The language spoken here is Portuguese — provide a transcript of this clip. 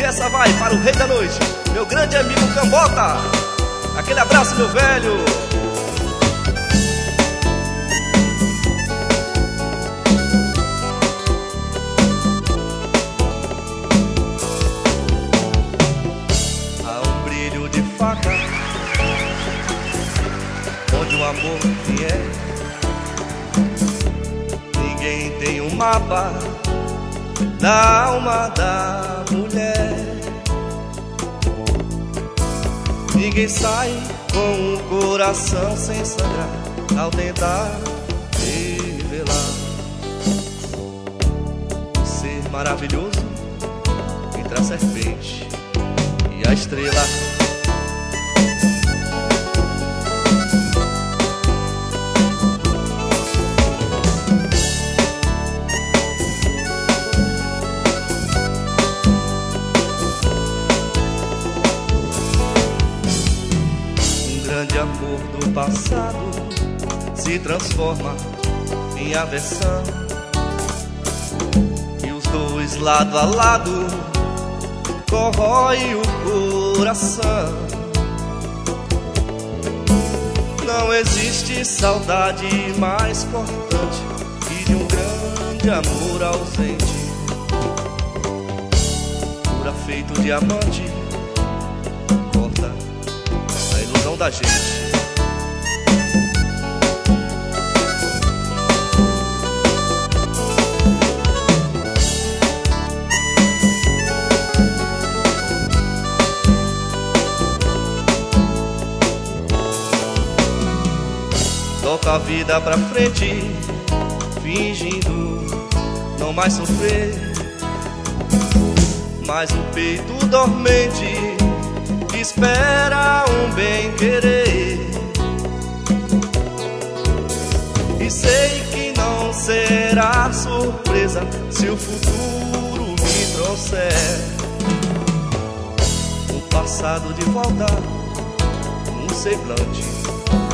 essa vai para o rei da noite, meu grande amigo Cambota. Aquele abraço, meu velho. Há um brilho de faca onde o amor vier. Ninguém tem um mapa da alma da mulher. Ninguém sai com o coração sem sangrar ao tentar revelar o ser maravilhoso entre a serpente e a estrela. De amor do passado se transforma em aversão, e os dois lado a lado corrói o coração. Não existe saudade mais cortante que de um grande amor ausente. Cura feito diamante corta a ilusão da gente. Toca a vida pra frente, fingindo não mais sofrer, mas o peito dormente espera um bem-querer. E sei que não será surpresa se o futuro me trouxer um passado de volta, um semblante